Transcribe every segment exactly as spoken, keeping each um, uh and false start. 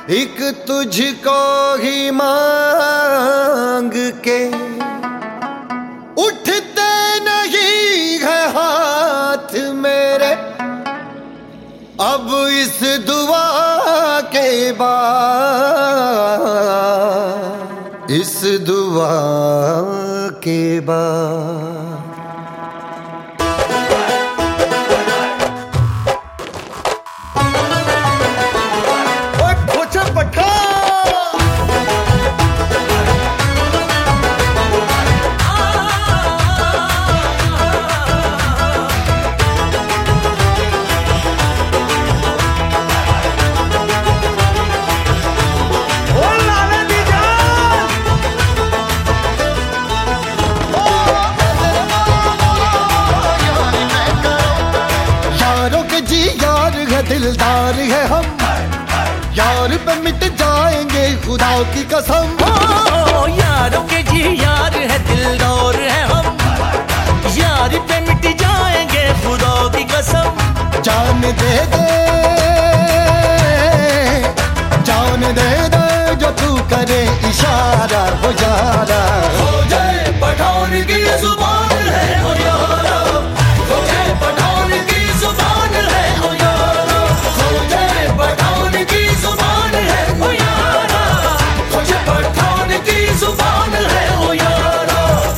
एक तुझको ही मांग के उठते नहीं है हाथ मेरे, अब इस दुआ के बाद, इस दुआ के बाद। दिलदार है हम, यार पे मिट जाएंगे खुदा की कसम। ओ यारों के जी यार है, दिलदार है हम, यार पे मिट जाएंगे खुदा की कसम। जान दे दे, जान दे दे जो तू करे इशारा हो यारा। हो जाए पठान की जुबान है हो यारा, हो जाए पठान की जुबान है हो यारा, हो जाए पठान की जुबान है हो यारा, हो जाए पठान की जुबान है हो यारा।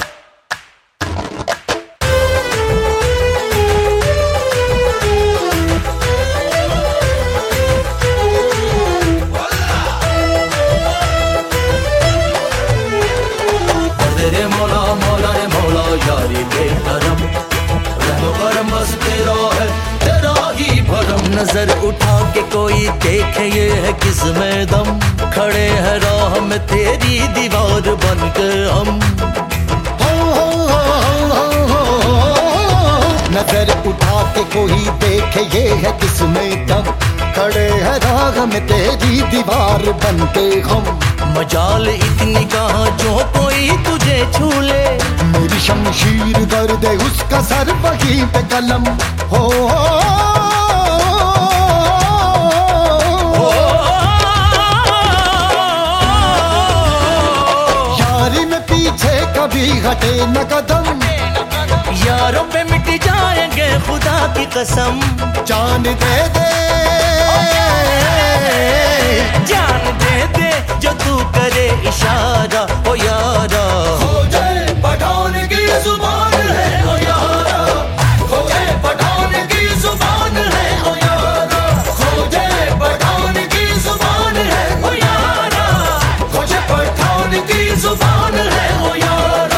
तेरे मौला मौला रे मौला यारी बेकरम, रहो करम बस तेरा है तेरा ही भरम। नजर उठा के कोई देखे ये है किसमें दम, खड़े हैं राह में तेरी दीवार बन के हम। हो हो हो हो हो, नजर उठा के कोई देखे ये है किसमें दम, खड़े हैं राह में तेरी दीवार बन के हम। मजाल इतनी कहाँ जो कोई तुझे छू ले, मेरी शमशीर दर्द है उसका सर वहीं पे कलम। हो यारी में पीछे कभी हटे न कदम, यारों पे मिट जाएंगे खुदा की कसम। जान दे दे, जान दे दे जो तू करे इशारा हो यारा। हो जाए पठान की जुबान है हो यारा, हो जाए पठान की जुबान है हो यारा, हो जाए पठान की जुबान है हो यारा, हो जाए पठान की जुबान है हो यारा।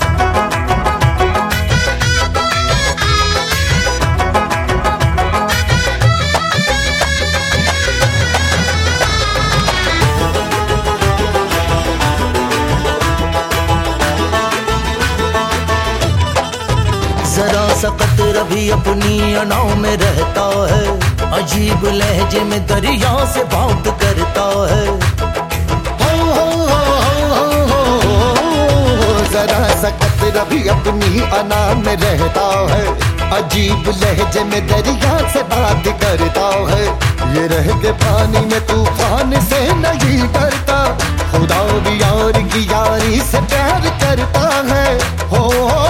जरा सा कतरा भी अपनी अनाव में रहता है, अजीब लहजे में दरिया से बात करता है। हो हो हो हो हो, जरा सा कतरा भी अपनी अना में रहता है, अजीब लहजे में दरिया से बात करता है। ये रह के पानी में तूफान से नहीं डरता, खुदा भी यार की यारी से प्यार करता है। हो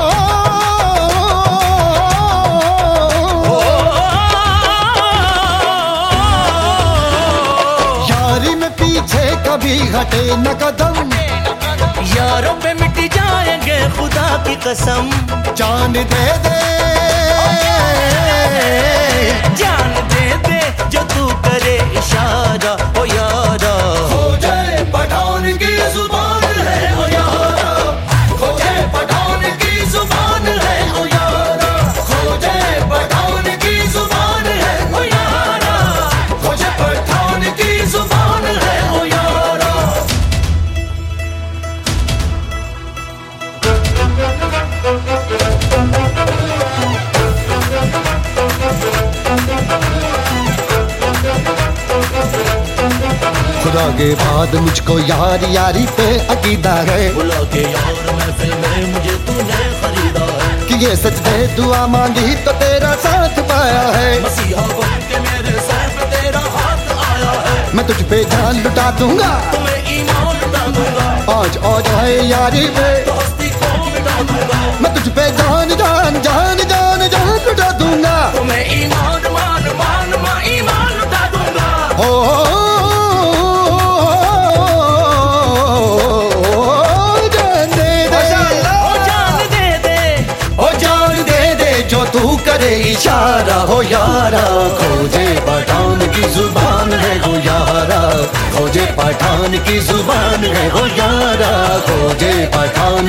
यारी में पीछे कभी हटे न कदम, यारों पे मिट जाएंगे खुदा की कसम। जान दे दे, जान दे दे जो तू करे इशारा हो यारा। हो जाए पठान की जुबान है हो यारा, हो जाए पठान की जुबान है हो यारा, हो जाए पठान की जुबान है हो यारा, हो जाए पठान की जुबान है हो यारा। खुदा के बाद मुझको यार यारी पे अकीदा है, बुला के यार महफिल में मुझे तूने खरीदा है। कि ये सच है दुआ मांगी तो तेरा साथ पाया है। मसीहा बन के मेरे सर पे तेरा हाथ आया है, मैं तुझ पे पे जान लुटा दूंगा, तुम्हें ईमान लुटा दूंगा, आज आ जाए यारी पे दोस्ती को मिटा दूंगा, मैं तुझ पे जान जान जान जान जान लुटा दूंगा, तुम्हें ईमान मान मान मान ईमान लुटा दूंगा। ओ, जान दे दे, ओ जान दे दे, ओ जान दे दे जो तू करे इशारा हो यारा, खोजे पठान की जुबान है हो यारा, खोजे पठान की जुबान है हो यारा, खोजे पठान